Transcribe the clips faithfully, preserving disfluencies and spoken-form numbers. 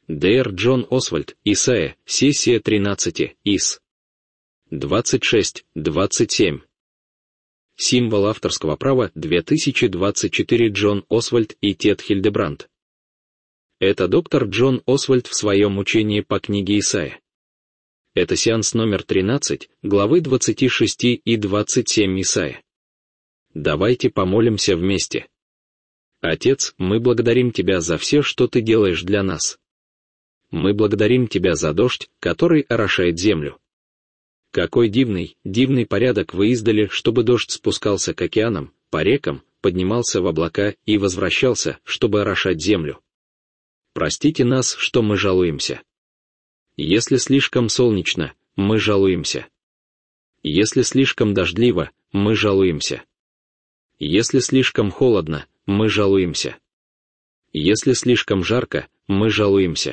Д Р Джон Освальд, Исайя, сессия тринадцать, Ис. двадцать шесть двадцать семь. Символ авторского права две тысячи двадцать четыре Джон Освальд и Тед Хильдебранд. Это доктор Джон Освальд в своем учении по книге Исайя. Это сеанс номер тринадцать, главы двадцать шесть и двадцать семь Исайя. Давайте помолимся вместе. Отец, мы благодарим Тебя за все, что Ты делаешь для нас. Мы благодарим Тебя за дождь, который орошает землю. Какой дивный, дивный порядок Вы издали, чтобы дождь спускался к океанам, по рекам, поднимался в облака и возвращался, чтобы орошать землю. Простите нас, что мы жалуемся. Если слишком солнечно, мы жалуемся. Если слишком дождливо, мы жалуемся. Если слишком холодно, мы жалуемся. Если слишком жарко, мы жалуемся.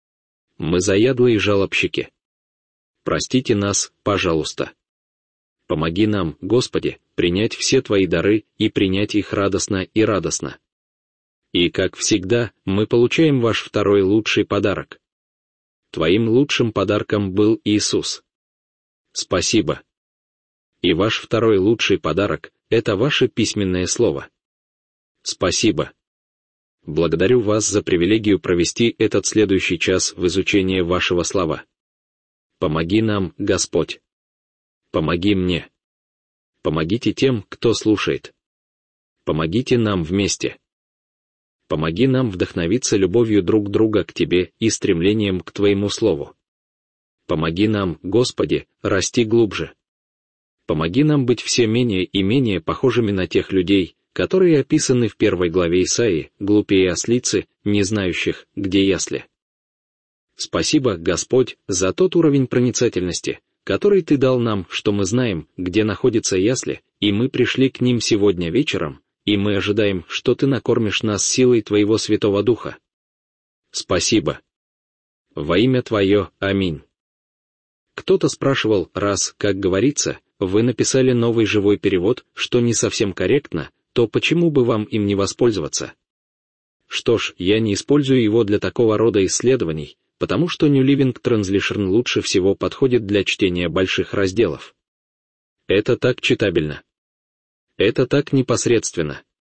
Мы заядлые жалобщики. Простите нас, пожалуйста. Помоги нам, Господи, принять все Твои дары и принять их радостно и радостно. И, как всегда, мы получаем ваш второй лучший подарок. Твоим лучшим подарком был Иисус. Спасибо. И ваш второй лучший подарок — это ваше письменное слово. Спасибо. Благодарю вас за привилегию провести этот следующий час в изучении вашего слова. Помоги нам, Господь. Помоги мне. Помогите тем, кто слушает. Помогите нам вместе. Помоги нам вдохновиться любовью друг друга к Тебе и стремлением к Твоему Слову. Помоги нам, Господи, расти глубже. Помоги нам быть все менее и менее похожими на тех людей, которые описаны в первой главе Исаии, глупее ослицы, не знающих, где ясли. Спасибо, Господь, за тот уровень проницательности, который Ты дал нам, что мы знаем, где находятся ясли, и мы пришли к ним сегодня вечером, и мы ожидаем, что Ты накормишь нас силой Твоего Святого Духа. Спасибо. Во имя Твое, аминь. Кто-то спрашивал, раз, как говорится, вы написали новый живой перевод, что не совсем корректно, то почему бы вам им не воспользоваться? Что ж, я не использую его для такого рода исследований, потому что New Living Translation лучше всего подходит для чтения больших разделов. Это так читабельно. Это так непосредственно.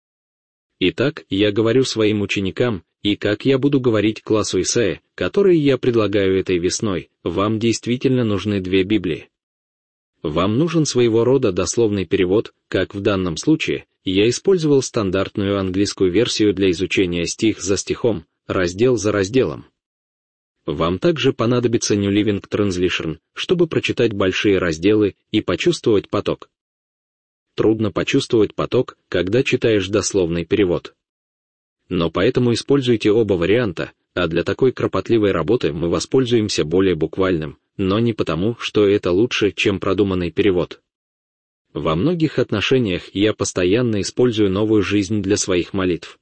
Итак, я говорю своим ученикам, и как я буду говорить классу Исаия, который я предлагаю этой весной, вам действительно нужны две Библии. Вам нужен своего рода дословный перевод, как в данном случае, я использовал стандартную английскую версию для изучения стих за стихом, раздел за разделом. Вам также понадобится New Living Translation, чтобы прочитать большие разделы и почувствовать поток. Трудно почувствовать поток, когда читаешь дословный перевод. Но поэтому используйте оба варианта, а для такой кропотливой работы мы воспользуемся более буквальным, но не потому, что это лучше, чем продуманный перевод. Во многих отношениях я постоянно использую новую жизнь для своих молитв.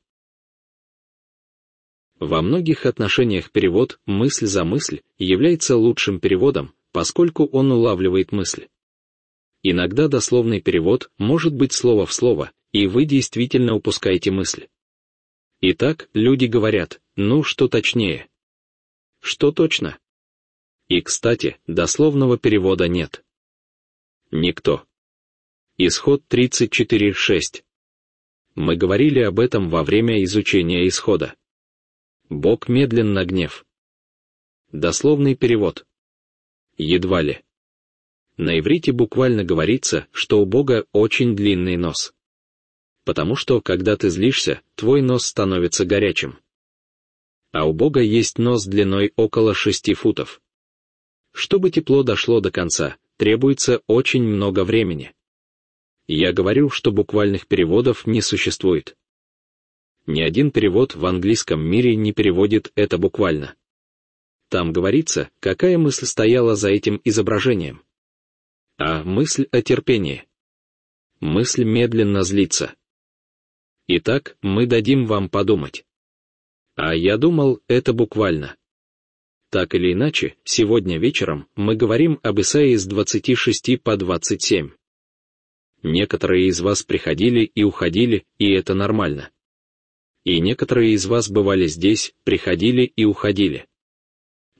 Во многих отношениях перевод «мысль за мысль» является лучшим переводом, поскольку он улавливает мысль. Иногда дословный перевод может быть слово в слово, и вы действительно упускаете мысль. Итак, люди говорят, ну что точнее? Что точно? И, кстати, дословного перевода нет. Никто. Исход тридцать четыре шесть. Мы говорили об этом во время изучения Исхода. Бог медлен на гнев. Дословный перевод. Едва ли. На иврите буквально говорится, что у Бога очень длинный нос. Потому что, когда ты злишься, твой нос становится горячим. А у Бога есть нос длиной около шести футов. Чтобы тепло дошло до конца, требуется очень много времени. Я говорю, что буквальных переводов не существует. Ни один перевод в английском мире не переводит это буквально. Там говорится, какая мысль стояла за этим изображением. А мысль о терпении. Мысль медленно злится. Итак, мы дадим вам подумать. А я думал, это буквально. Так или иначе, сегодня вечером мы говорим об Исаии с двадцати шести по двадцать семь. Некоторые из вас приходили и уходили, и это нормально. И некоторые из вас бывали здесь, приходили и уходили.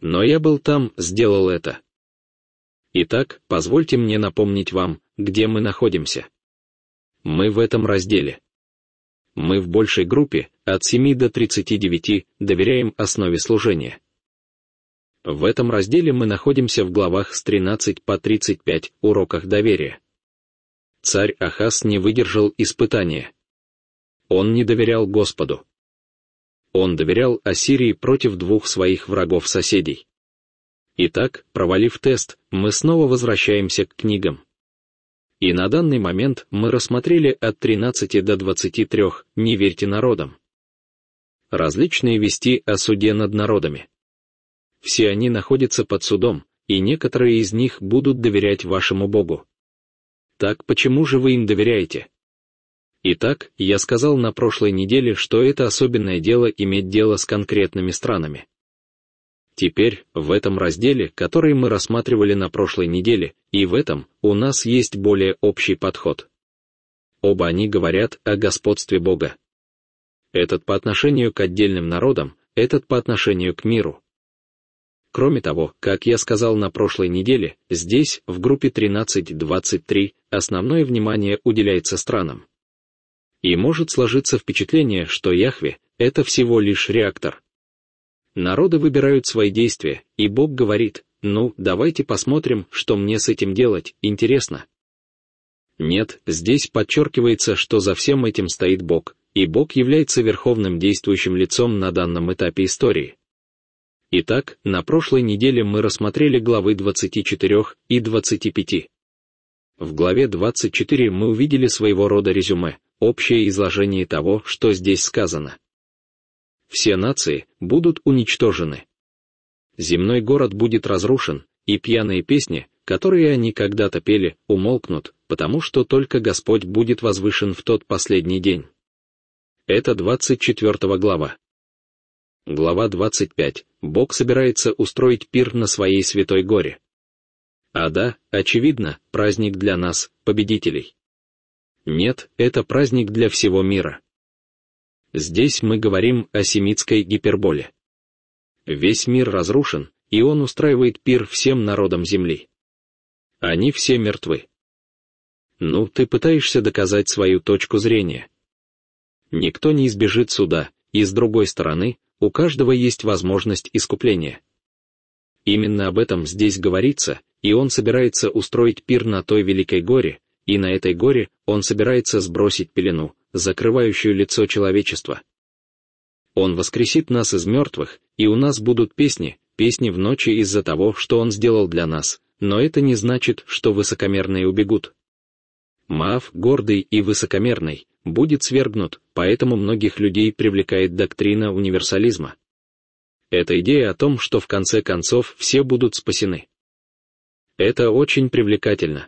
Но я был там, сделал это. Итак, позвольте мне напомнить вам, где мы находимся. Мы в этом разделе. Мы в большей группе, от семи до тридцати девяти, доверяем основе служения. В этом разделе мы находимся в главах с тринадцати по тридцать пять, уроках доверия. Царь Ахаз не выдержал испытания. Он не доверял Господу. Он доверял Ассирии против двух своих врагов-соседей. Итак, провалив тест, мы снова возвращаемся к книгам. И на данный момент мы рассмотрели от тринадцати до двадцати трёх «Не верьте народам». Различные вести о суде над народами. Все они находятся под судом, и некоторые из них будут доверять вашему Богу. Так почему же вы им доверяете? Итак, я сказал на прошлой неделе, что это особенное дело иметь дело с конкретными странами. Теперь, в этом разделе, который мы рассматривали на прошлой неделе, и в этом, у нас есть более общий подход. Оба они говорят о господстве Бога. Этот по отношению к отдельным народам, этот по отношению к миру. Кроме того, как я сказал на прошлой неделе, здесь, в группе тринадцать двадцать три, основное внимание уделяется странам. И может сложиться впечатление, что Яхве — это всего лишь реактор. Народы выбирают свои действия, и Бог говорит: «Ну, давайте посмотрим, что мне с этим делать, интересно». Нет, здесь подчеркивается, что за всем этим стоит Бог, и Бог является верховным действующим лицом на данном этапе истории. Итак, на прошлой неделе мы рассмотрели главы двадцать четыре и двадцать пять. В главе двадцать четыре мы увидели своего рода резюме, общее изложение того, что здесь сказано. Все нации будут уничтожены. Земной город будет разрушен, и пьяные песни, которые они когда-то пели, умолкнут, потому что только Господь будет возвышен в тот последний день. Это двадцать четвёртая глава. Глава двадцать пять. Бог собирается устроить пир на своей святой горе. А да, очевидно, праздник для нас, победителей. Нет, это праздник для всего мира. Здесь мы говорим о семитской гиперболе. Весь мир разрушен, и он устраивает пир всем народам земли. Они все мертвы. Ну, ты пытаешься доказать свою точку зрения. Никто не избежит суда, и с другой стороны, у каждого есть возможность искупления. Именно об этом здесь говорится, и он собирается устроить пир на той великой горе, и на этой горе он собирается сбросить пелену, закрывающую лицо человечества. Он воскресит нас из мертвых, и у нас будут песни, песни в ночи из-за того, что он сделал для нас, но это не значит, что высокомерные убегут. Моав, гордый и высокомерный, будет свергнут, поэтому многих людей привлекает доктрина универсализма. Это идея о том, что в конце концов все будут спасены. Это очень привлекательно.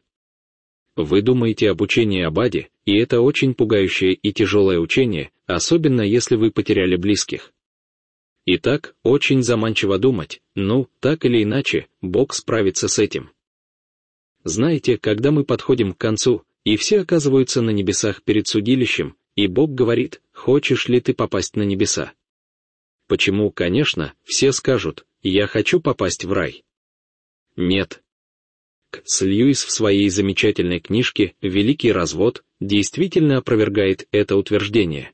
Вы думаете об учении об аде, и это очень пугающее и тяжелое учение, особенно если вы потеряли близких. Итак, очень заманчиво думать, ну, так или иначе, Бог справится с этим. Знаете, когда мы подходим к концу, и все оказываются на небесах перед судилищем, и Бог говорит: «Хочешь ли ты попасть на небеса?» Почему, конечно, все скажут: «Я хочу попасть в рай». Нет. С Льюис в своей замечательной книжке «Великий развод» действительно опровергает это утверждение.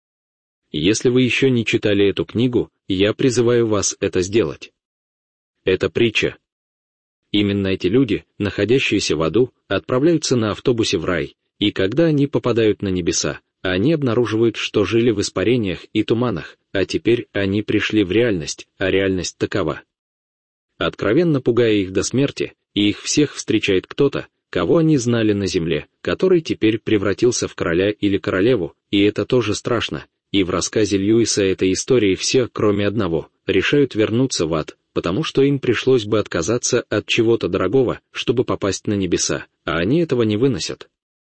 Если вы еще не читали эту книгу, я призываю вас это сделать. Это притча. Именно эти люди, находящиеся в аду, отправляются на автобусе в рай, и когда они попадают на небеса, они обнаруживают, что жили в испарениях и туманах, а теперь они пришли в реальность, а реальность такова. Откровенно пугая их до смерти, и их всех встречает кто-то, кого они знали на земле, который теперь превратился в короля или королеву, и это тоже страшно, и в рассказе Льюиса этой истории все, кроме одного, решают вернуться в ад, потому что им пришлось бы отказаться от чего-то дорогого, чтобы попасть на небеса, а они этого не выносят.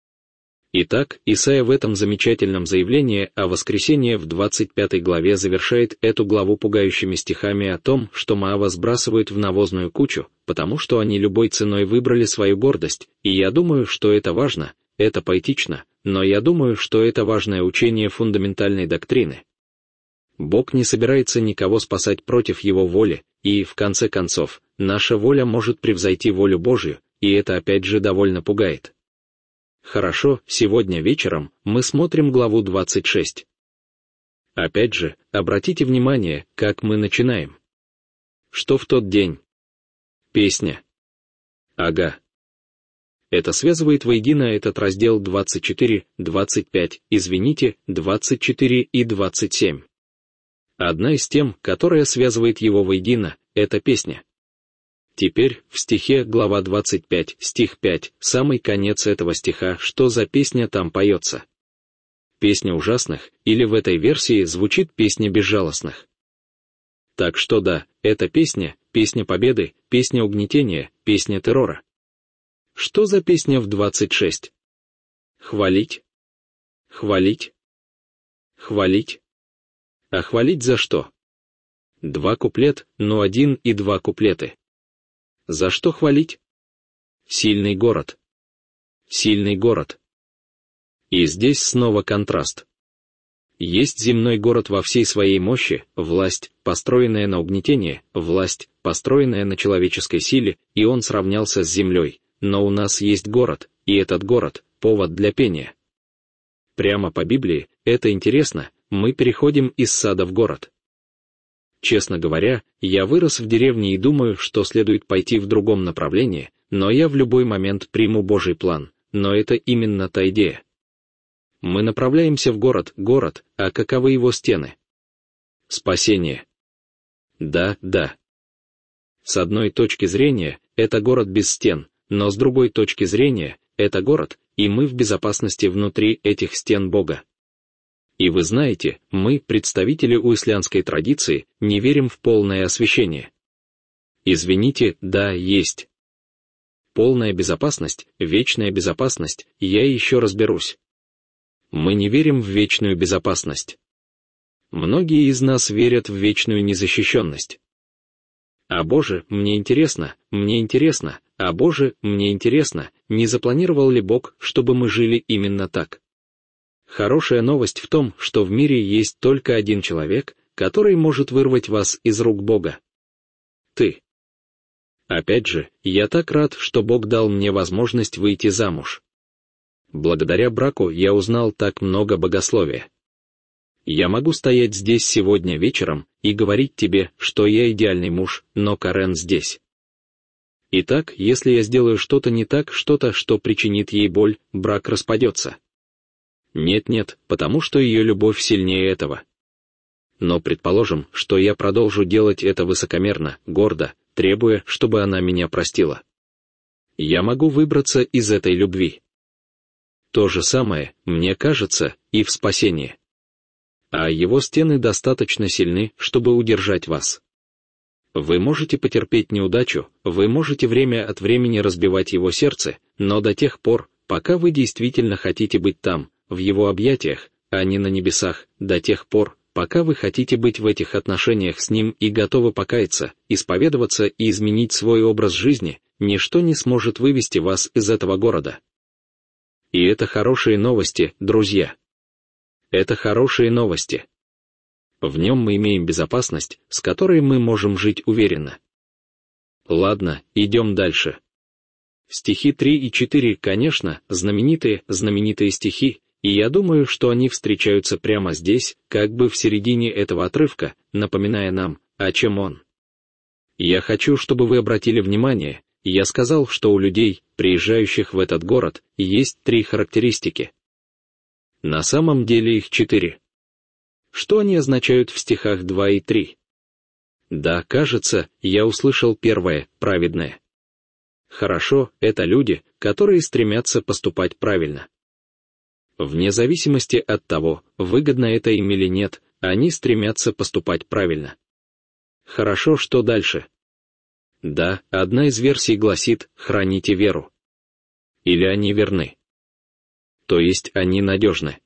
Итак, Исайя в этом замечательном заявлении о воскресении в двадцать пятой главе завершает эту главу пугающими стихами о том, что Моава сбрасывают в навозную кучу, потому что они любой ценой выбрали свою гордость, и я думаю, что это важно, это поэтично, но я думаю, что это важное учение фундаментальной доктрины. Бог не собирается никого спасать против его воли, и, в конце концов, наша воля может превзойти волю Божью, и это опять же довольно пугает. Хорошо, сегодня вечером мы смотрим главу двадцать шесть. Опять же, обратите внимание, как мы начинаем. Что в тот день? Песня. Ага. Это связывает воедино этот раздел двадцать четыре, двадцать пять, извините, двадцать четыре и двадцать семь. Одна из тем, которая связывает его воедино, это песня. Теперь, в стихе глава двадцать пять, стих пять, самый конец этого стиха, что за песня там поется? Песня ужасных, или в этой версии звучит песня безжалостных. Так что да, это песня, песня победы, песня угнетения, песня террора. Что за песня в двадцать шесть? Хвалить? Хвалить? Хвалить? А хвалить за что? Два куплет, но один и два куплеты. За что хвалить? Сильный город. Сильный город. И здесь снова контраст. Есть земной город во всей своей мощи, власть, построенная на угнетение, власть, построенная на человеческой силе, и он сравнялся с землей. Но у нас есть город, и этот город — повод для пения. Прямо по Библии, это интересно, мы переходим из сада в город. Честно говоря, я вырос в деревне и думаю, что следует пойти в другом направлении, но я в любой момент приму Божий план, но это именно та идея. Мы направляемся в город, город, а каковы его стены? Спасение. Да, да. С одной точки зрения, это город без стен, но с другой точки зрения, это город, и мы в безопасности внутри этих стен Бога. И вы знаете, мы, представители уэслианской традиции, не верим в полное освящение. Извините, да, есть. Полная безопасность, вечная безопасность, я еще разберусь. Мы не верим в вечную безопасность. Многие из нас верят в вечную незащищенность. А Боже, мне интересно, мне интересно, а Боже, мне интересно, не запланировал ли Бог, чтобы мы жили именно так? Хорошая новость в том, что в мире есть только один человек, который может вырвать вас из рук Бога. Ты. Опять же, я так рад, что Бог дал мне возможность выйти замуж. Благодаря браку я узнал так много богословия. Я могу стоять здесь сегодня вечером и говорить тебе, что я идеальный муж, но Карен здесь. Итак, если я сделаю что-то не так, что-то, что причинит ей боль, брак распадется. Нет-нет, потому что ее любовь сильнее этого. Но предположим, что я продолжу делать это высокомерно, гордо, требуя, чтобы она меня простила. Я могу выбраться из этой любви. То же самое, мне кажется, и в спасении. А его стены достаточно сильны, чтобы удержать вас. Вы можете потерпеть неудачу, вы можете время от времени разбивать его сердце, но до тех пор, пока вы действительно хотите быть там, в его объятиях, а не на небесах, до тех пор, пока вы хотите быть в этих отношениях с ним и готовы покаяться, исповедоваться и изменить свой образ жизни, ничто не сможет вывести вас из этого города. И это хорошие новости, друзья. Это хорошие новости. В нем мы имеем безопасность, с которой мы можем жить уверенно. Ладно, идем дальше. Стихи три и четыре, конечно, знаменитые, знаменитые стихи, и я думаю, что они встречаются прямо здесь, как бы в середине этого отрывка, напоминая нам, о чем он. Я хочу, чтобы вы обратили внимание, я сказал, что у людей, приезжающих в этот город, есть три характеристики. На самом деле их четыре. Что они означают в стихах два и три? Да, кажется, я услышал первое, праведное. Хорошо, это люди, которые стремятся поступать правильно. Вне зависимости от того, выгодно это им или нет, они стремятся поступать правильно. Хорошо, что дальше? Да, одна из версий гласит «храните веру». Или они верны. То есть они надежны.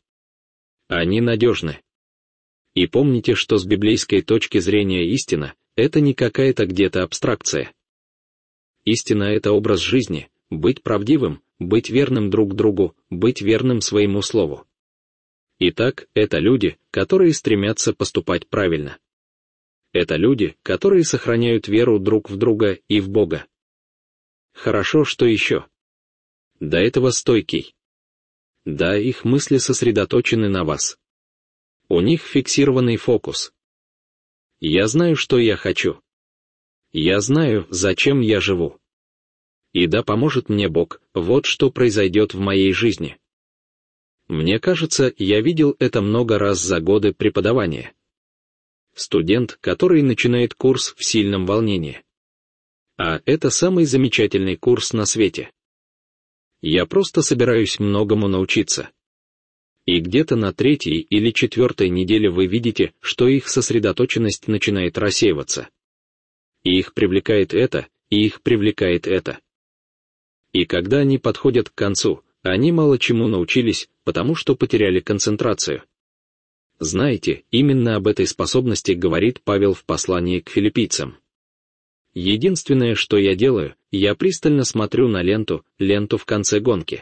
Они надежны. И помните, что с библейской точки зрения истина — это не какая-то где-то абстракция. Истина — это образ жизни, быть правдивым, быть верным друг другу, быть верным своему слову. Итак, это люди, которые стремятся поступать правильно. Это люди, которые сохраняют веру друг в друга и в Бога. Хорошо, что еще? До этого стойкий. Да, их мысли сосредоточены на вас. У них фиксированный фокус. Я знаю, что я хочу. Я знаю, зачем я живу. И да поможет мне Бог, вот что произойдет в моей жизни. Мне кажется, я видел это много раз за годы преподавания. Студент, который начинает курс в сильном волнении. А это самый замечательный курс на свете. Я просто собираюсь многому научиться. И где-то на третьей или четвертой неделе вы видите, что их сосредоточенность начинает рассеиваться. И их привлекает это, и их привлекает это. И когда они подходят к концу, они мало чему научились, потому что потеряли концентрацию. Знаете, именно об этой способности говорит Павел в послании к филиппийцам. Единственное, что я делаю, я пристально смотрю на ленту, ленту в конце гонки.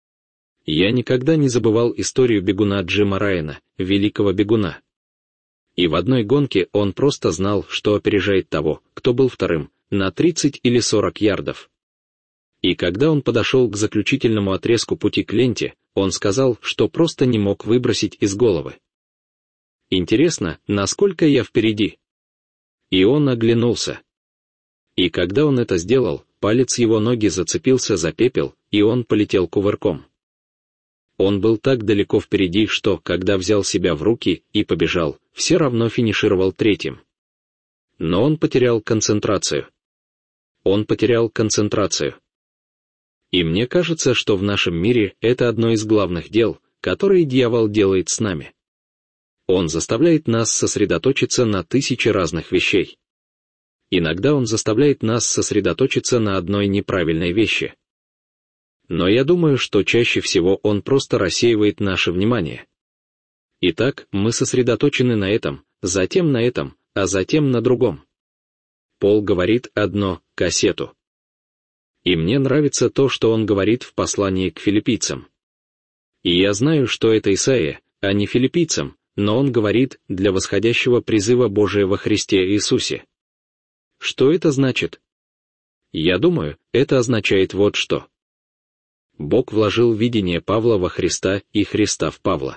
Я никогда не забывал историю бегуна Джима Райана, великого бегуна. И в одной гонке он просто знал, что опережает того, кто был вторым, на тридцать или сорок ярдов. И когда он подошел к заключительному отрезку пути к ленте, он сказал, что просто не мог выбросить из головы. Интересно, насколько я впереди? И он оглянулся. И когда он это сделал, палец его ноги зацепился за пепел, и он полетел кувырком. Он был так далеко впереди, что, когда взял себя в руки и побежал, все равно финишировал третьим. Но он потерял концентрацию. Он потерял концентрацию. И мне кажется, что в нашем мире это одно из главных дел, которые дьявол делает с нами. Он заставляет нас сосредоточиться на тысяче разных вещей. Иногда он заставляет нас сосредоточиться на одной неправильной вещи. Но я думаю, что чаще всего он просто рассеивает наше внимание. Итак, мы сосредоточены на этом, затем на этом, а затем на другом. Пол говорит одно — кассету. И мне нравится то, что он говорит в послании к филиппийцам. И я знаю, что это Исаия, а не филиппийцам, но он говорит для восходящего призыва Божия во Христе Иисусе. Что это значит? Я думаю, это означает вот что. Бог вложил видение Павла во Христа и Христа в Павла.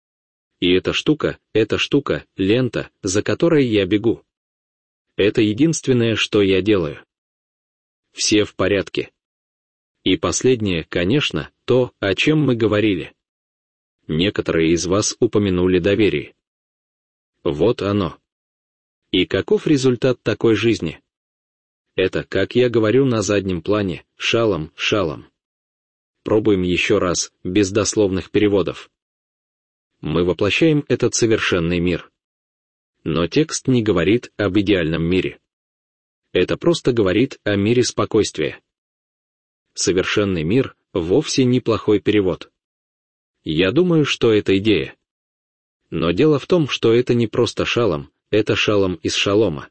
И эта штука, эта штука, лента, за которой я бегу. Это единственное, что я делаю. Все в порядке. И последнее, конечно, то, о чем мы говорили. Некоторые из вас упомянули доверие. Вот оно. И каков результат такой жизни? Это, как я говорю на заднем плане, шалом, шалом. Пробуем еще раз, без дословных переводов. Мы воплощаем этот совершенный мир. Но текст не говорит об идеальном мире. Это просто говорит о мире спокойствия. Совершенный мир — вовсе неплохой перевод. Я думаю, что это идея. Но дело в том, что это не просто шалом, это шалом из шалома.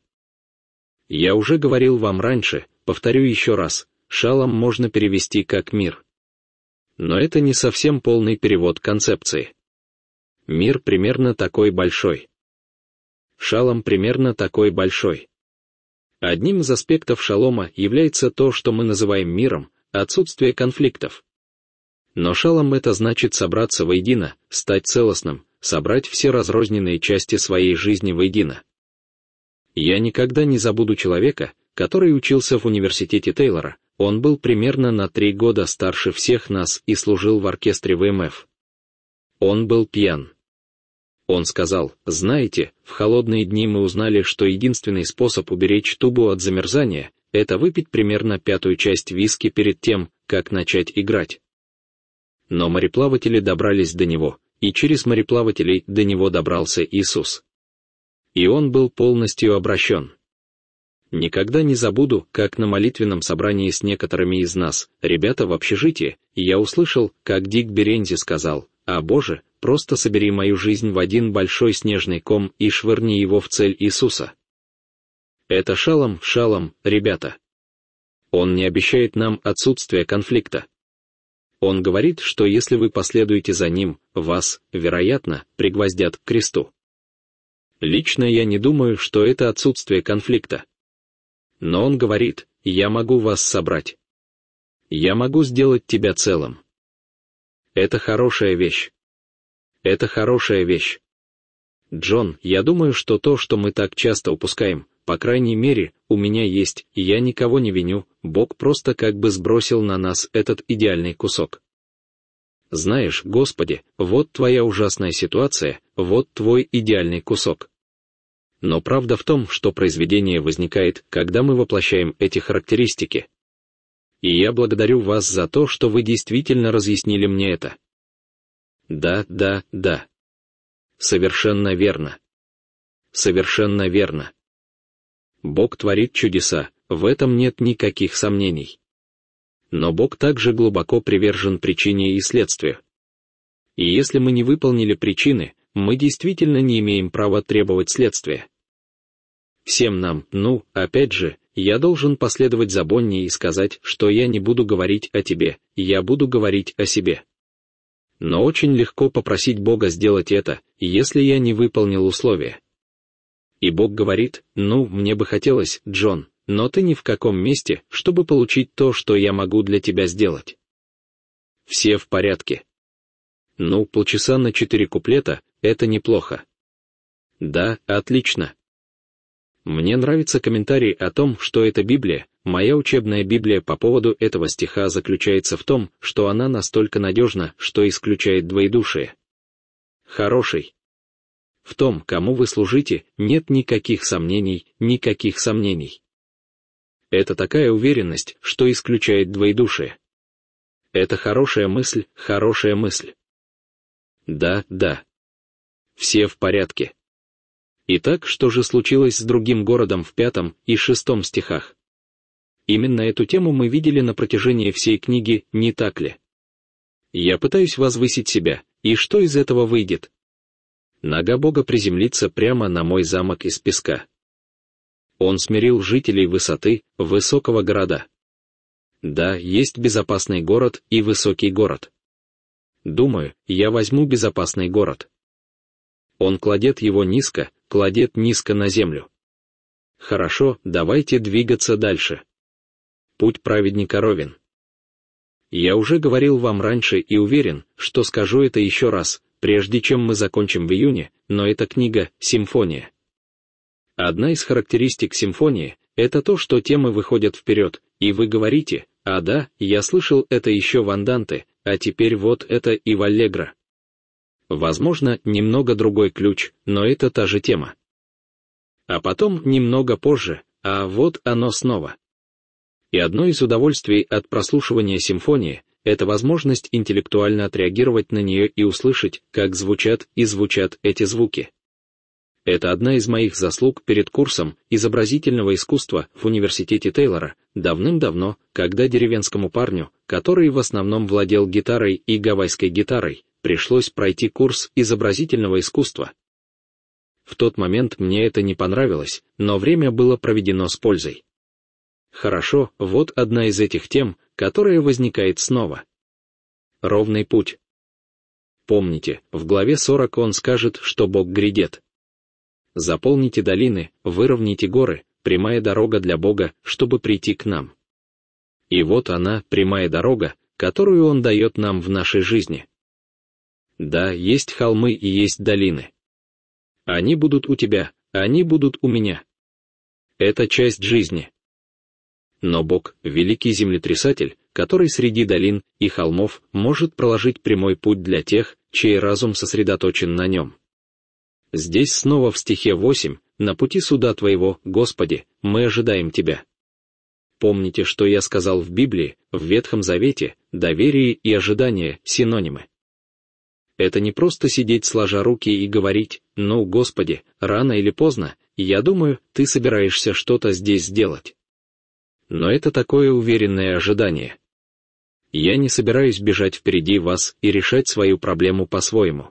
Я уже говорил вам раньше, повторю еще раз, шалом можно перевести как мир. Но это не совсем полный перевод концепции. Мир примерно такой большой. Шалом примерно такой большой. Одним из аспектов шалома является то, что мы называем миром, отсутствие конфликтов. Но шалом — это значит собраться воедино, стать целостным, собрать все разрозненные части своей жизни воедино. Я никогда не забуду человека, который учился в университете Тейлора. Он был примерно на три года старше всех нас и служил в оркестре вэ эм эф. Он был пьян. Он сказал: «Знаете, в холодные дни мы узнали, что единственный способ уберечь тубу от замерзания — это выпить примерно пятую часть виски перед тем, как начать играть». Но мореплаватели добрались до него, и через мореплавателей до него добрался Иисус. И он был полностью обращен. Никогда не забуду, как на молитвенном собрании с некоторыми из нас, ребята в общежитии, я услышал, как Дик Берензи сказал: «А Боже, просто собери мою жизнь в один большой снежный ком и швырни его в цель Иисуса». Это шалом, шалом, ребята. Он не обещает нам отсутствие конфликта. Он говорит, что если вы последуете за ним, вас, вероятно, пригвоздят к кресту. Лично я не думаю, что это отсутствие конфликта. Но он говорит: «Я могу вас собрать. Я могу сделать тебя целым». Это хорошая вещь. Это хорошая вещь. Джон, я думаю, что то, что мы так часто упускаем, по крайней мере, у меня есть, и я никого не виню, Бог просто как бы сбросил на нас этот идеальный кусок. Знаешь, Господи, вот твоя ужасная ситуация, вот твой идеальный кусок. Но правда в том, что произведение возникает, когда мы воплощаем эти характеристики. И я благодарю вас за то, что вы действительно разъяснили мне это. Да, да, да. Совершенно верно. Совершенно верно. Бог творит чудеса, в этом нет никаких сомнений. Но Бог также глубоко привержен причине и следствию. И если мы не выполнили причины, мы действительно не имеем права требовать следствия. Всем нам, ну, опять же, я должен последовать за Бонни и сказать, что я не буду говорить о тебе, я буду говорить о себе. Но очень легко попросить Бога сделать это, если я не выполнил условия. И Бог говорит: ну, мне бы хотелось, Джон, но ты ни в каком месте, чтобы получить то, что я могу для тебя сделать. Все в порядке. Ну, полчаса на четыре куплета — это неплохо. Да, отлично. Мне нравится комментарий о том, что эта Библия, моя учебная Библия по поводу этого стиха заключается в том, что она настолько надежна, что исключает двоедушие. Хороший. В том, кому вы служите, нет никаких сомнений, никаких сомнений. Это такая уверенность, что исключает двоедушие. Это хорошая мысль, хорошая мысль. Да, да. Все в порядке. Итак, что же случилось с другим городом в пятом и шестом стихах? Именно эту тему мы видели на протяжении всей книги, не так ли? Я пытаюсь возвысить себя, и что из этого выйдет? Нога Бога приземлится прямо на мой замок из песка. Он смирил жителей высоты, высокого города. Да, есть безопасный город и высокий город. Думаю, я возьму безопасный город. Он кладет его низко, кладет низко на землю. Хорошо, давайте двигаться дальше. Путь праведника ровен. Я уже говорил вам раньше и уверен, что скажу это еще раз, прежде чем мы закончим в июне, но эта книга — симфония. Одна из характеристик симфонии — это то, что темы выходят вперед, и вы говорите: «А да, я слышал это еще в Анданте, а теперь вот это и в Аллегро». Возможно, немного другой ключ, но это та же тема. А потом, немного позже, а вот оно снова. И одно из удовольствий от прослушивания симфонии — это возможность интеллектуально отреагировать на нее и услышать, как звучат и звучат эти звуки. Это одна из моих заслуг перед курсом изобразительного искусства в университете Тейлора, давным-давно, когда деревенскому парню, который в основном владел гитарой и гавайской гитарой, пришлось пройти курс изобразительного искусства. В тот момент мне это не понравилось, но время было проведено с пользой. Хорошо, вот одна из этих тем, которая возникает снова. Ровный путь. Помните, в главе сорок он скажет, что Бог грядет. Заполните долины, выровняйте горы, прямая дорога для Бога, чтобы прийти к нам. И вот она, прямая дорога, которую Он дает нам в нашей жизни. Да, есть холмы и есть долины. Они будут у тебя, они будут у меня. Это часть жизни. Но Бог, великий землетрясатель, который среди долин и холмов может проложить прямой путь для тех, чей разум сосредоточен на нем. Здесь снова в стихе восемь: «На пути суда Твоего, Господи, мы ожидаем Тебя». Помните, что я сказал в Библии, в Ветхом Завете, доверие и ожидание — синонимы. Это не просто сидеть сложа руки и говорить: «Ну, Господи, рано или поздно, я думаю, Ты собираешься что-то здесь сделать». Но это такое уверенное ожидание. Я не собираюсь бежать впереди вас и решать свою проблему по-своему.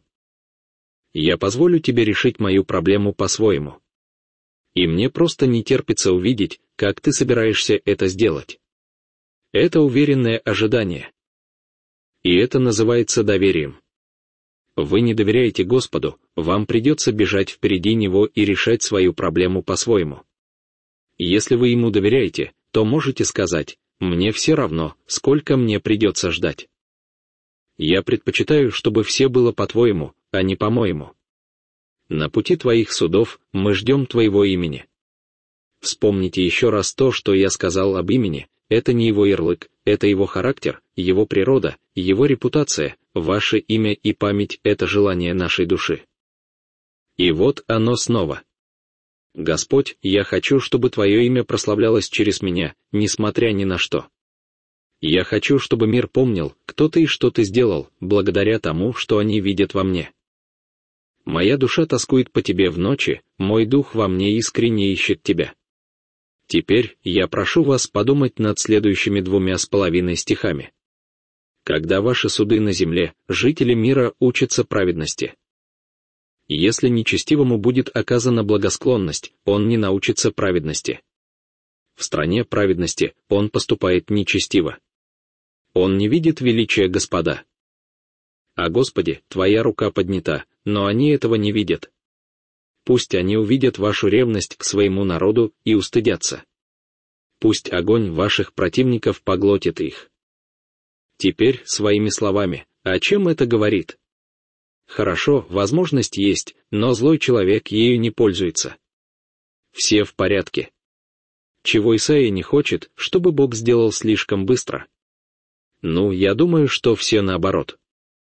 Я позволю тебе решить мою проблему по-своему. И мне просто не терпится увидеть, как ты собираешься это сделать. Это уверенное ожидание. И это называется доверием. Вы не доверяете Господу, вам придется бежать впереди Него и решать свою проблему по-своему. Если вы Ему доверяете, то можете сказать: «Мне все равно, сколько мне придется ждать. Я предпочитаю, чтобы все было по-твоему, а не по-моему. На пути твоих судов мы ждем твоего имени». Вспомните еще раз то, что я сказал об имени. Это не его ярлык, это его характер, его природа, его репутация, ваше имя и память — это желание нашей души. И вот оно снова. Господь, я хочу, чтобы Твое имя прославлялось через меня, несмотря ни на что. Я хочу, чтобы мир помнил, кто Ты и что Ты сделал, благодаря тому, что они видят во мне. Моя душа тоскует по Тебе в ночи, мой дух во мне искренне ищет Тебя. Теперь я прошу вас подумать над следующими двумя с половиной стихами. Когда ваши суды на земле, жители мира учатся праведности. Если нечестивому будет оказана благосклонность, он не научится праведности. В стране праведности он поступает нечестиво. Он не видит величия Господа. А Господи, Твоя рука поднята, но они этого не видят. Пусть они увидят вашу ревность к своему народу и устыдятся. Пусть огонь ваших противников поглотит их. Теперь своими словами, о чем это говорит? Хорошо, возможность есть, но злой человек ею не пользуется. Все в порядке. Чего Исаия не хочет, чтобы Бог сделал слишком быстро? Ну, я думаю, что все наоборот.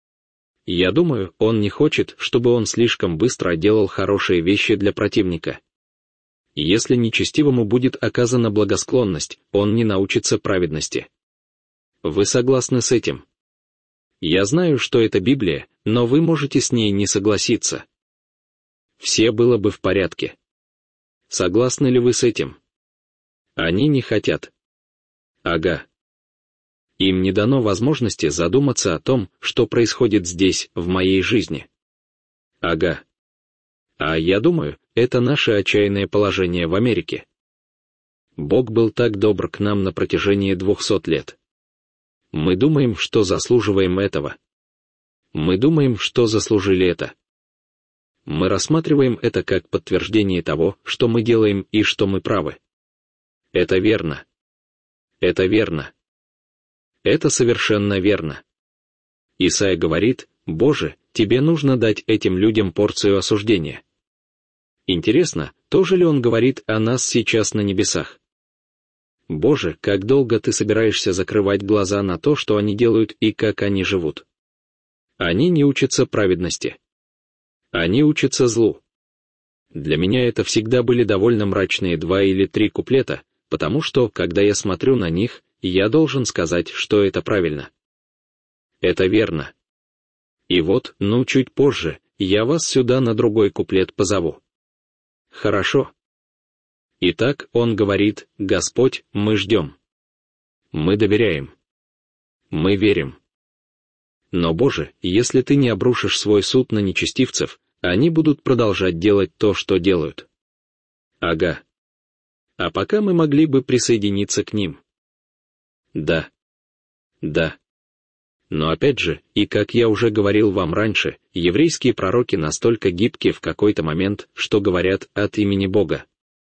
Я думаю, он не хочет, чтобы он слишком быстро делал хорошие вещи для противника. Если нечестивому будет оказана благосклонность, он не научится праведности. Вы согласны с этим? Я знаю, что это Библия, но вы можете с ней не согласиться. Все было бы в порядке. Согласны ли вы с этим? Они не хотят. Ага. Им не дано возможности задуматься о том, что происходит здесь, в моей жизни. Ага. А я думаю, это наше отчаянное положение в Америке. Бог был так добр к нам на протяжении двухсот лет. Мы думаем, что заслуживаем этого. Мы думаем, что заслужили это. Мы рассматриваем это как подтверждение того, что мы делаем и что мы правы. Это верно. Это верно. Это совершенно верно. Исайя говорит: «Боже, Тебе нужно дать этим людям порцию осуждения». Интересно, тоже ли он говорит о нас сейчас на небесах? Боже, как долго Ты собираешься закрывать глаза на то, что они делают и как они живут? Они не учатся праведности. Они учатся злу. Для меня это всегда были довольно мрачные два или три куплета, потому что, когда я смотрю на них, я должен сказать, что это правильно. Это верно. И вот, ну чуть позже, я вас сюда на другой куплет позову. Хорошо. Итак, он говорит: «Господь, мы ждем. Мы доверяем. Мы верим. Но, Боже, если Ты не обрушишь свой суд на нечестивцев, они будут продолжать делать то, что делают». Ага. А пока мы могли бы присоединиться к ним. Да. Да. Но опять же, и как я уже говорил вам раньше, еврейские пророки настолько гибки в какой-то момент, что говорят от имени Бога.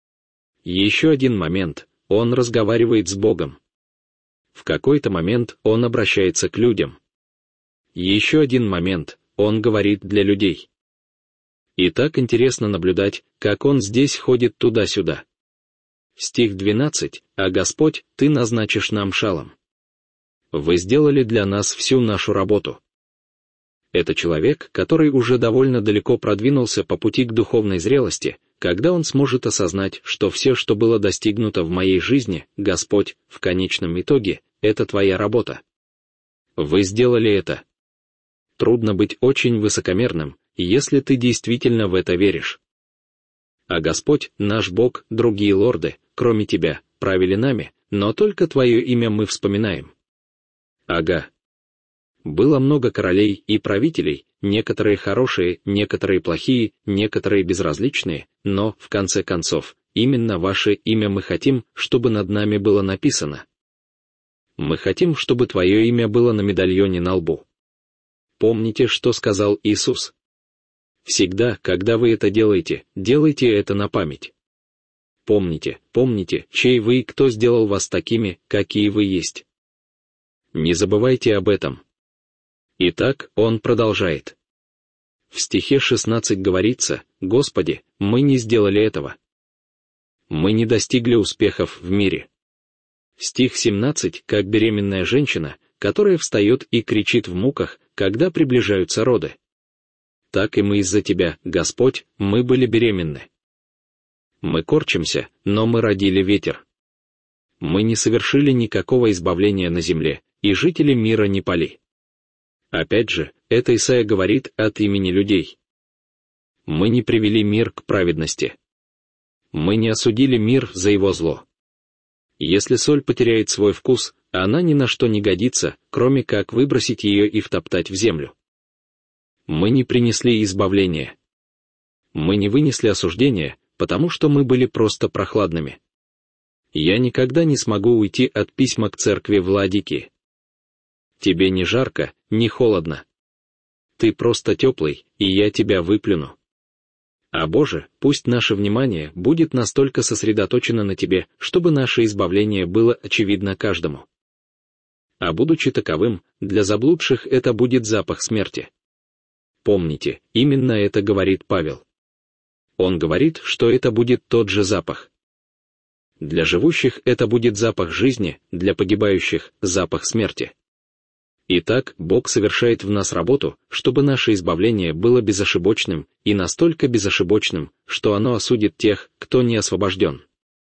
Еще один момент, он разговаривает с Богом. В какой-то момент он обращается к людям. Еще один момент, он говорит для людей. И так интересно наблюдать, как он здесь ходит туда-сюда. Стих двенадцать. «А Господь, Ты назначишь нам шалом. Вы сделали для нас всю нашу работу». Это человек, который уже довольно далеко продвинулся по пути к духовной зрелости, когда он сможет осознать, что все, что было достигнуто в моей жизни, Господь, в конечном итоге, это Твоя работа. Вы сделали это. Трудно быть очень высокомерным, если ты действительно в это веришь. А Господь, наш Бог, другие лорды, кроме Тебя, правили нами, но только Твое имя мы вспоминаем. Ага. Было много королей и правителей, некоторые хорошие, некоторые плохие, некоторые безразличные, но, в конце концов, именно Ваше имя мы хотим, чтобы над нами было написано. Мы хотим, чтобы Твое имя было на медальоне на лбу. помните, что сказал Иисус. Всегда, когда вы это делаете, делайте это на память. Помните, помните, чей вы и кто сделал вас такими, какие вы есть. Не забывайте об этом. Итак, он продолжает. В стихе шестнадцать говорится: «Господи, мы не сделали этого. Мы не достигли успехов в мире». Стих семнадцать, как беременная женщина, которая встает и кричит в муках, когда приближаются роды. Так и мы из-за Тебя, Господь, мы были беременны. Мы корчимся, но мы родили ветер. Мы не совершили никакого избавления на земле, и жители мира не пали. Опять же, это Исайя говорит от имени людей. Мы не привели мир к праведности. Мы не осудили мир за его зло. Если соль потеряет свой вкус, она ни на что не годится, кроме как выбросить ее и втоптать в землю. Мы не принесли избавления. Мы не вынесли осуждения, потому что мы были просто прохладными. Я никогда не смогу уйти от письма к церкви в Лаодикии. Тебе не жарко, не холодно. Ты просто теплый, и я тебя выплюну. А Боже, пусть наше внимание будет настолько сосредоточено на Тебе, чтобы наше избавление было очевидно каждому. А будучи таковым, для заблудших это будет запах смерти. Помните, именно это говорит Павел. Он говорит, что это будет тот же запах. Для живущих это будет запах жизни, для погибающих — запах смерти. Итак, Бог совершает в нас работу, чтобы наше избавление было безошибочным, и настолько безошибочным, что оно осудит тех, кто не освобожден.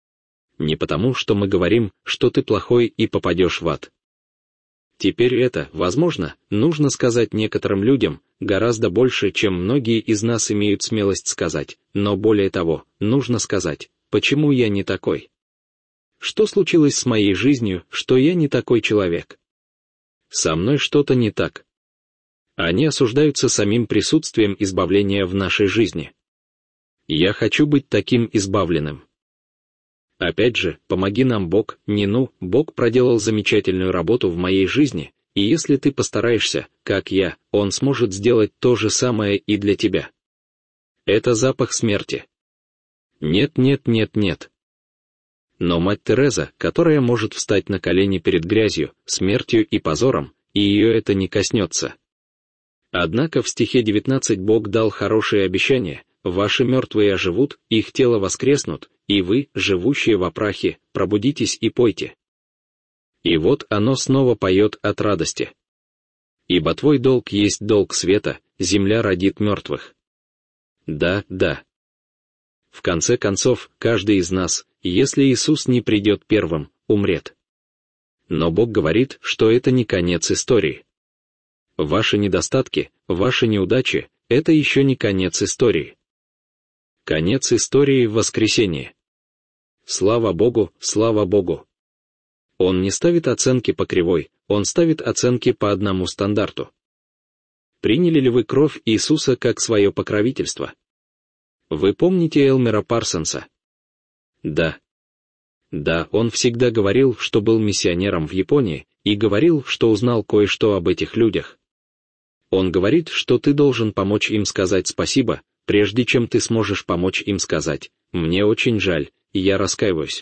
Не потому, что мы говорим, что ты плохой и попадешь в ад. Теперь это, возможно, нужно сказать некоторым людям, гораздо больше, чем многие из нас имеют смелость сказать, но более того, нужно сказать, почему я не такой. Что случилось с моей жизнью, что я не такой человек? Со мной что-то не так. Они осуждаются самим присутствием избавления в нашей жизни. Я хочу быть таким избавленным. Опять же, помоги нам, Бог, не ну, Бог проделал замечательную работу в моей жизни, и если ты постараешься, как я, Он сможет сделать то же самое и для тебя. Это запах смерти. Нет, нет, нет, нет. Но мать Тереза, которая может встать на колени перед грязью, смертью и позором, и ее это не коснется. Однако в стихе девятнадцать Бог дал хорошее обещание: «Ваши мертвые оживут, их тела воскреснут, и вы, живущие во прахе, пробудитесь и пойте». И вот оно снова поет от радости. «Ибо твой долг есть долг света, земля родит мертвых». Да, да. В конце концов, каждый из нас, если Иисус не придет первым, умрет. Но Бог говорит, что это не конец истории. Ваши недостатки, ваши неудачи — это еще не конец истории. Конец истории в воскресении. Слава Богу, слава Богу. Он не ставит оценки по кривой, Он ставит оценки по одному стандарту. Приняли ли вы кровь Иисуса как свое покровительство? Вы помните Элмера Парсонса? Да. Да, он всегда говорил, что был миссионером в Японии, и говорил, что узнал кое-что об этих людях. Он говорит, что ты должен помочь им сказать спасибо, прежде чем ты сможешь помочь им сказать: «Мне очень жаль, я раскаиваюсь».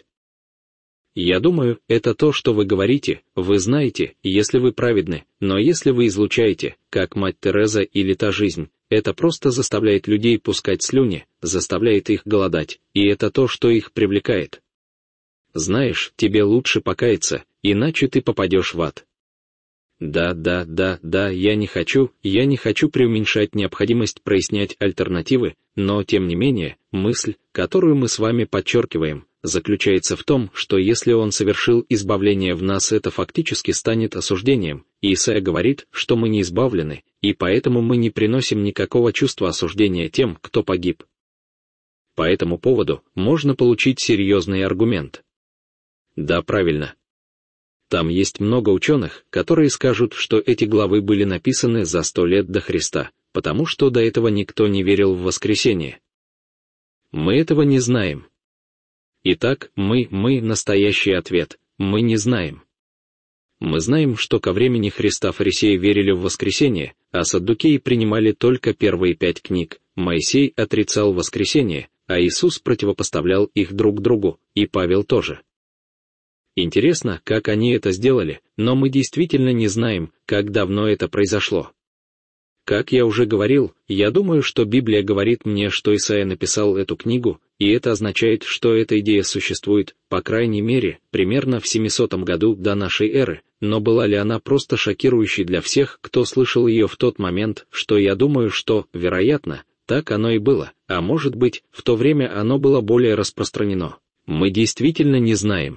Я думаю, это то, что вы говорите, вы знаете, если вы праведны, но если вы излучаете, как мать Тереза или та жизнь, это просто заставляет людей пускать слюни, заставляет их голодать, и это то, что их привлекает. Знаешь, тебе лучше покаяться, иначе ты попадешь в ад. Да, да, да, да, я не хочу, я не хочу преуменьшать необходимость прояснять альтернативы, но, тем не менее, мысль, которую мы с вами подчеркиваем, заключается в том, что если Он совершил избавление в нас, это фактически станет осуждением, и Исайя говорит, что мы не избавлены, и поэтому мы не приносим никакого чувства осуждения тем, кто погиб. По этому поводу можно получить серьезный аргумент. Да, правильно. Там есть много ученых, которые скажут, что эти главы были написаны за сто лет до Христа, потому что до этого никто не верил в воскресение. Мы этого не знаем. Итак, мы, мы, настоящий ответ, мы не знаем. Мы знаем, что ко времени Христа фарисеи верили в воскресение, а саддукеи принимали только первые пять книг. Моисей отрицал воскресение, а Иисус противопоставлял их друг другу, и Павел тоже. Интересно, как они это сделали, но мы действительно не знаем, как давно это произошло. Как я уже говорил, я думаю, что Библия говорит мне, что Исаия написал эту книгу, и это означает, что эта идея существует, по крайней мере, примерно в семисотом году до нашей эры, но была ли она просто шокирующей для всех, кто слышал ее в тот момент, что я думаю, что, вероятно, так оно и было, а может быть, в то время оно было более распространено. Мы действительно не знаем.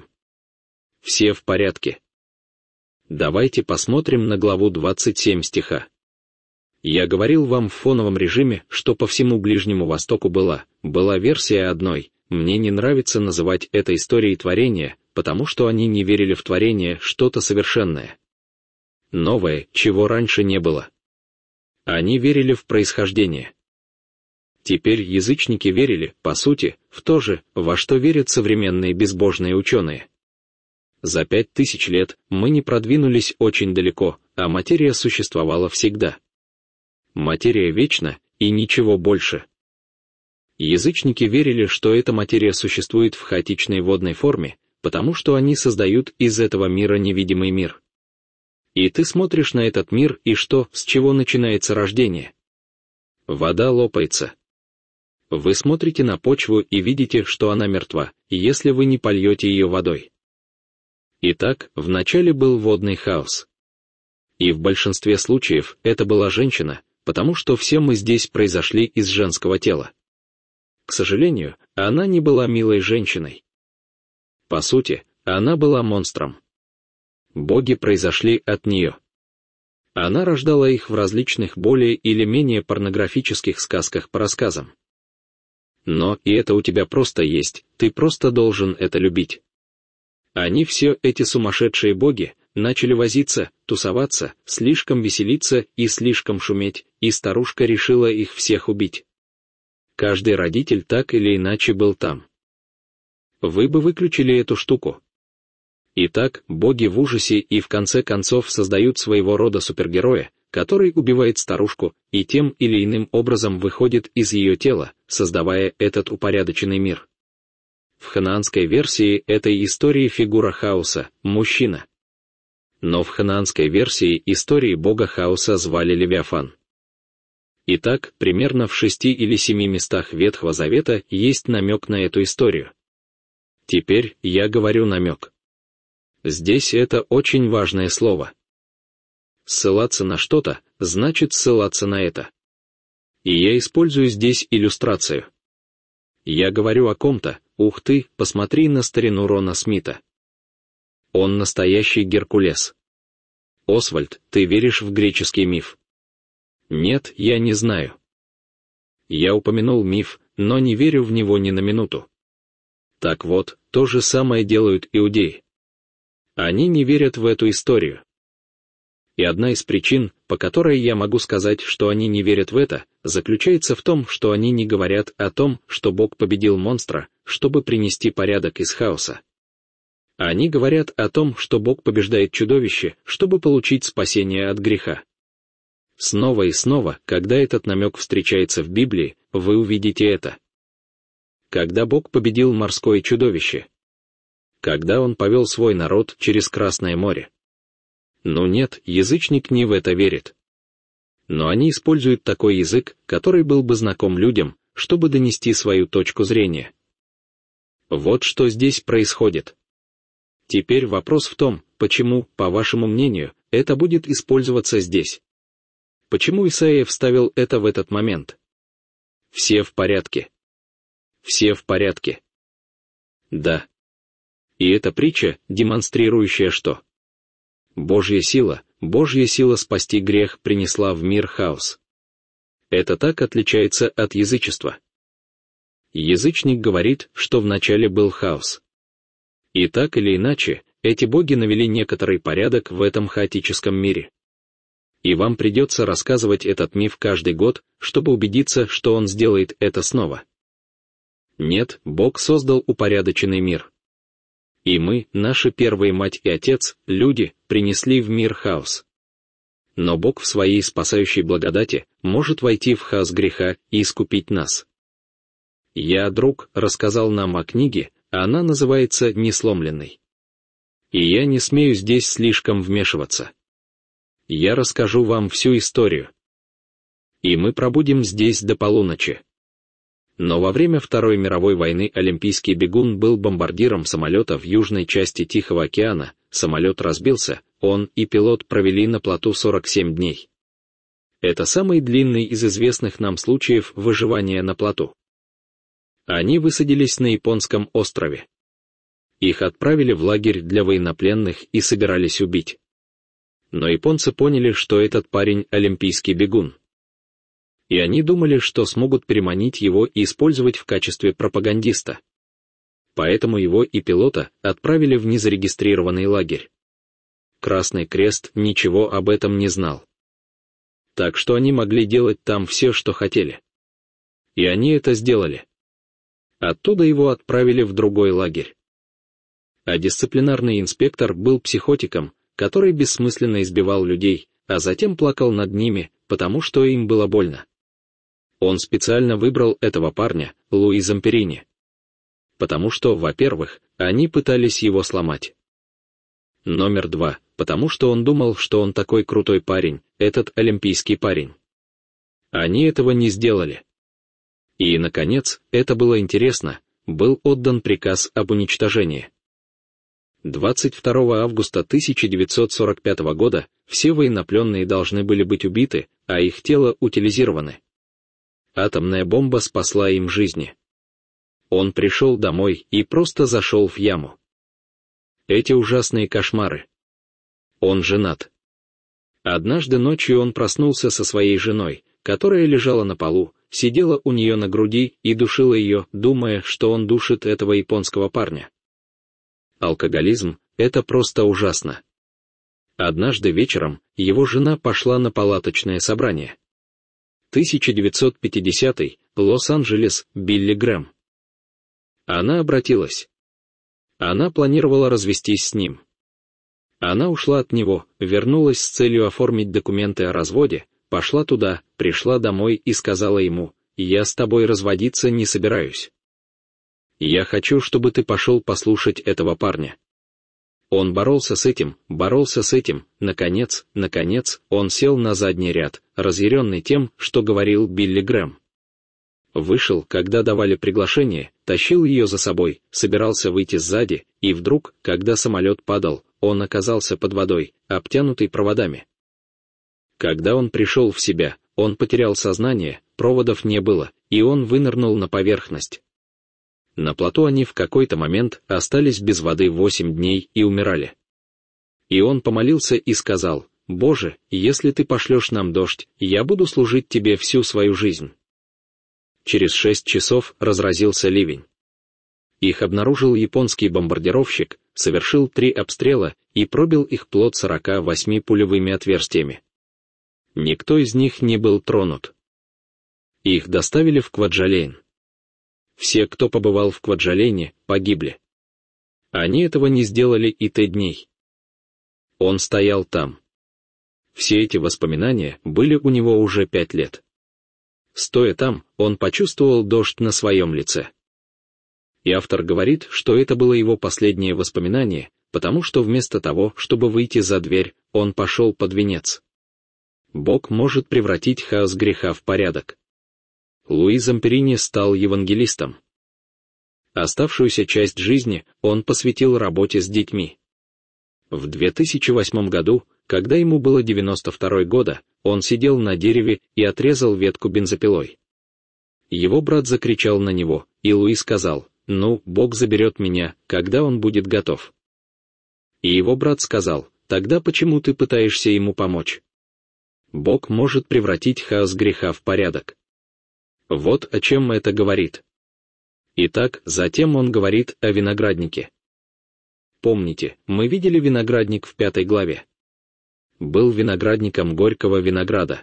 Все в порядке. Давайте посмотрим на главу двадцать семь стиха. Я говорил вам в фоновом режиме, что по всему Ближнему Востоку была, была версия одной. Мне не нравится называть это историей творения, потому что они не верили в творение, что-то совершенное. Новое, чего раньше не было. Они верили в происхождение. Теперь язычники верили, по сути, в то же, во что верят современные безбожные ученые. За пять тысяч лет мы не продвинулись очень далеко, а материя существовала всегда. Материя вечна, и ничего больше. Язычники верили, что эта материя существует в хаотичной водной форме, потому что они создают из этого мира невидимый мир. И ты смотришь на этот мир, и что, с чего начинается рождение? Вода лопается. Вы смотрите на почву и видите, что она мертва, если вы не польете ее водой. Итак, вначале был водный хаос. И в большинстве случаев это была женщина, потому что все мы здесь произошли из женского тела. К сожалению, она не была милой женщиной. По сути, она была монстром. Боги произошли от нее. Она рождала их в различных более или менее порнографических сказках по рассказам. Но и это у тебя просто есть, ты просто должен это любить. Они все, эти сумасшедшие боги, начали возиться, тусоваться, слишком веселиться и слишком шуметь, и старушка решила их всех убить. Каждый родитель так или иначе был там. Вы бы выключили эту штуку. Итак, боги в ужасе и в конце концов создают своего рода супергероя, который убивает старушку и тем или иным образом выходит из ее тела, создавая этот упорядоченный мир. В ханаанской версии этой истории фигура хаоса – мужчина. Но в ханаанской версии истории бога хаоса звали Левиафан. Итак, примерно в шести или семи местах Ветхого Завета есть намек на эту историю. Теперь я говорю намек. Здесь это очень важное слово. Ссылаться на что-то значит ссылаться на это. И я использую здесь иллюстрацию. Я говорю о ком-то, ух ты, посмотри на старину Рона Смита. Он настоящий Геркулес. Освальд, ты веришь в греческий миф? Нет, я не знаю. Я упомянул миф, но не верю в него ни на минуту. Так вот, то же самое делают иудеи. Они не верят в эту историю. И одна из причин, по которой я могу сказать, что они не верят в это, заключается в том, что они не говорят о том, что Бог победил монстра, чтобы принести порядок из хаоса. Они говорят о том, что Бог побеждает чудовище, чтобы получить спасение от греха. Снова и снова, когда этот намек встречается в Библии, вы увидите это. Когда Бог победил морское чудовище? Когда Он повел свой народ через Красное море? Ну нет, язычник не в это верит. Но они используют такой язык, который был бы знаком людям, чтобы донести свою точку зрения. Вот что здесь происходит. Теперь вопрос в том, почему, по вашему мнению, это будет использоваться здесь. Почему Исаия вставил это в этот момент? Все в порядке. Все в порядке. Да. И эта притча, демонстрирующая что? Божья сила, Божья сила спасти грех принесла в мир хаос. Это так отличается от язычества. Язычник говорит, что вначале был хаос. И так или иначе, эти боги навели некоторый порядок в этом хаотическом мире. И вам придется рассказывать этот миф каждый год, чтобы убедиться, что он сделает это снова. Нет, Бог создал упорядоченный мир. И мы, наши первые мать и отец, люди, принесли в мир хаос. Но Бог в своей спасающей благодати может войти в хаос греха и искупить нас. Я, друг, рассказал нам о книге, а она называется «Несломленный». И я не смею здесь слишком вмешиваться. Я расскажу вам всю историю. И мы пробудем здесь до полуночи. Но во время Второй мировой войны олимпийский бегун был бомбардиром самолета в южной части Тихого океана, самолет разбился, он и пилот провели на плоту сорок семь дней. Это самый длинный из известных нам случаев выживания на плоту. Они высадились на японском острове. Их отправили в лагерь для военнопленных и собирались убить. Но японцы поняли, что этот парень олимпийский бегун. И они думали, что смогут переманить его и использовать в качестве пропагандиста. Поэтому его и пилота отправили в незарегистрированный лагерь. Красный Крест ничего об этом не знал. Так что они могли делать там все, что хотели. И они это сделали. Оттуда его отправили в другой лагерь. А дисциплинарный инспектор был психотиком, который бессмысленно избивал людей, а затем плакал над ними, потому что им было больно. Он специально выбрал этого парня, Луи Замперини. Потому что, во-первых, они пытались его сломать. Номер два, потому что он думал, что он такой крутой парень, этот олимпийский парень. Они этого не сделали. И, наконец, это было интересно, был отдан приказ об уничтожении. двадцать второго августа тысяча девятьсот сорок пятого года все военнопленные должны были быть убиты, а их тела утилизированы. Атомная бомба спасла им жизни. Он пришел домой и просто зашел в яму. Эти ужасные кошмары. Он женат. Однажды ночью он проснулся со своей женой, которая лежала на полу, сидела у нее на груди и душила ее, думая, что он душит этого японского парня. Алкоголизм — это просто ужасно. Однажды вечером его жена пошла на палаточное собрание. тысяча девятьсот пятидесятый, Лос-Анджелес, Билли Грэм. Она обратилась. Она планировала развестись с ним. Она ушла от него, вернулась с целью оформить документы о разводе, пошла туда, пришла домой и сказала ему: «Я с тобой разводиться не собираюсь. Я хочу, чтобы ты пошел послушать этого парня». Он боролся с этим, боролся с этим, наконец, наконец, он сел на задний ряд, разъяренный тем, что говорил Билли Грэм. Вышел, когда давали приглашение, тащил ее за собой, собирался выйти сзади, и вдруг, когда самолет падал, он оказался под водой, обтянутый проводами. Когда он пришел в себя, он потерял сознание, проводов не было, и он вынырнул на поверхность. На плоту они в какой-то момент остались без воды восемь дней и умирали. И он помолился и сказал: «Боже, если ты пошлешь нам дождь, я буду служить тебе всю свою жизнь». Через шесть часов разразился ливень. Их обнаружил японский бомбардировщик, совершил три обстрела и пробил их плот сорока восьми пулевыми отверстиями. Никто из них не был тронут. Их доставили в Кваджалейн. Все, кто побывал в Кваджалейне, погибли. Они этого не сделали и т дней. Он стоял там. Все эти воспоминания были у него уже пять лет. Стоя там, он почувствовал дождь на своем лице. И автор говорит, что это было его последнее воспоминание, потому что вместо того, чтобы выйти за дверь, он пошел под венец. Бог может превратить хаос греха в порядок. Луи Замперини стал евангелистом. Оставшуюся часть жизни он посвятил работе с детьми. В две тысячи восьмом году, когда ему было девяносто два года, он сидел на дереве и отрезал ветку бензопилой. Его брат закричал на него, и Луи сказал: «Ну, Бог заберет меня, когда он будет готов». И его брат сказал: «Тогда почему ты пытаешься ему помочь? Бог может превратить хаос греха в порядок». Вот о чем это говорит. Итак, затем он говорит о винограднике. Помните, мы видели виноградник в пятой главе. Был виноградником горького винограда.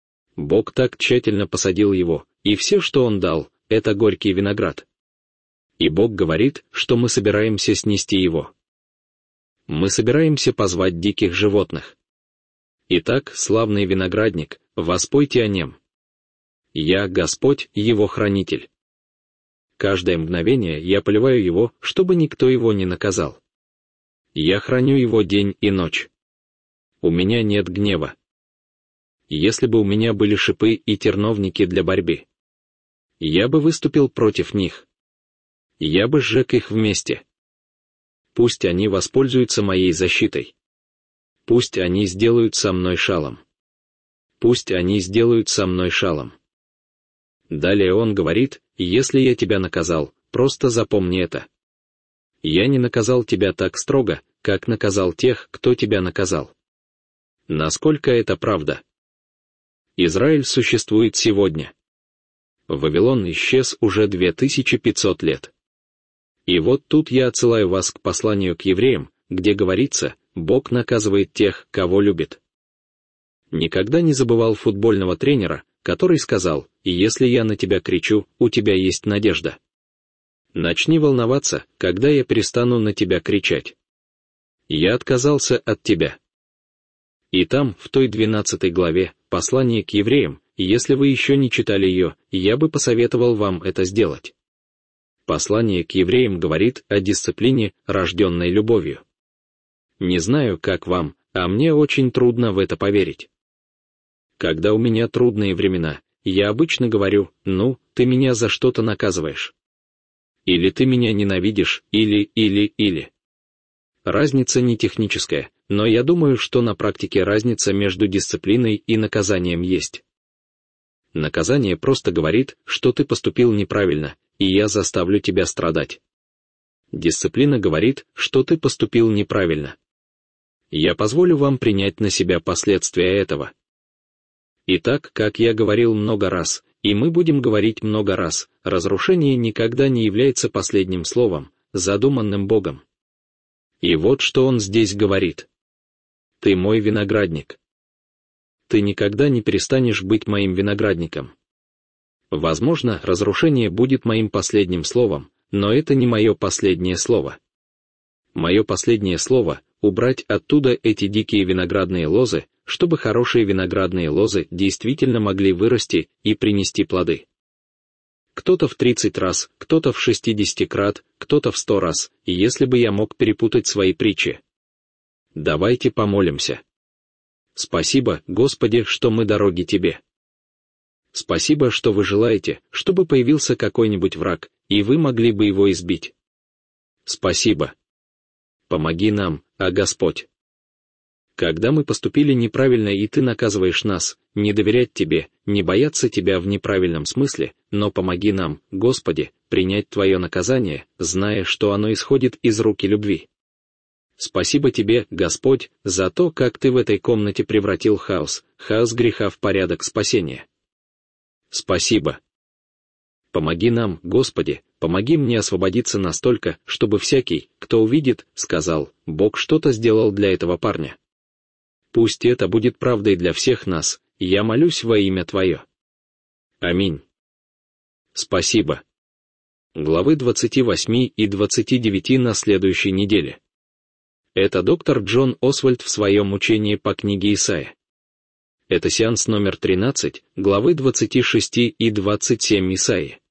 Бог так тщательно посадил его, и все, что он дал, это горький виноград. И Бог говорит, что мы собираемся снести его. Мы собираемся позвать диких животных. Итак, славный виноградник, воспойте о нем. Я, Господь, его хранитель. Каждое мгновение я поливаю его, чтобы никто его не наказал. Я храню его день и ночь. У меня нет гнева. Если бы у меня были шипы и терновники для борьбы, я бы выступил против них. Я бы сжег их вместе. Пусть они воспользуются моей защитой. Пусть они сделают со мной шалом. Пусть они сделают со мной шалом. Далее он говорит: если я тебя наказал, просто запомни это. Я не наказал тебя так строго, как наказал тех, кто тебя наказал. Насколько это правда? Израиль существует сегодня. Вавилон исчез уже две тысячи пятьсот лет. И вот тут я отсылаю вас к посланию к евреям, где говорится: Бог наказывает тех, кого любит. Никогда не забывал футбольного тренера, который сказал: если я на тебя кричу, у тебя есть надежда. Начни волноваться, когда я перестану на тебя кричать. Я отказался от тебя. И там, в той двенадцатой главе, послание к евреям, если вы еще не читали ее, я бы посоветовал вам это сделать. Послание к евреям говорит о дисциплине, рожденной любовью. Не знаю, как вам, а мне очень трудно в это поверить. Когда у меня трудные времена, я обычно говорю: ну, ты меня за что-то наказываешь. Или ты меня ненавидишь, или, или, или. Разница не техническая, но я думаю, что на практике разница между дисциплиной и наказанием есть. Наказание просто говорит, что ты поступил неправильно, и я заставлю тебя страдать. Дисциплина говорит, что ты поступил неправильно. Я позволю вам принять на себя последствия этого. Итак, как я говорил много раз, и мы будем говорить много раз, разрушение никогда не является последним словом, задуманным Богом. И вот что он здесь говорит. Ты мой виноградник. Ты никогда не перестанешь быть моим виноградником. Возможно, разрушение будет моим последним словом, но это не мое последнее слово. Мое последнее слово — убрать оттуда эти дикие виноградные лозы, чтобы хорошие виноградные лозы действительно могли вырасти и принести плоды. Кто-то в тридцать раз, кто-то в шестьдесят крат, кто-то в сто раз, если бы я мог перепутать свои притчи. Давайте помолимся. Спасибо, Господи, что мы дороги Тебе. Спасибо, что вы желаете, чтобы появился какой-нибудь враг, и вы могли бы его избить. Спасибо. Помоги нам, а Господь. Когда мы поступили неправильно и Ты наказываешь нас, не доверять Тебе, не бояться Тебя в неправильном смысле, но помоги нам, Господи, принять Твое наказание, зная, что оно исходит из руки любви. Спасибо Тебе, Господь, за то, как Ты в этой комнате превратил хаос, хаос греха в порядок спасения. Спасибо. Помоги нам, Господи, помоги мне освободиться настолько, чтобы всякий, кто увидит, сказал: Бог что-то сделал для этого парня. Пусть это будет правдой для всех нас, я молюсь во имя Твое. Аминь. Спасибо. Главы двадцать восемь и двадцать девять на следующей неделе. Это доктор Джон Освальд в своем учении по книге Исайя. Это сеанс номер тринадцать, главы двадцать шесть и двадцать семь Исаии.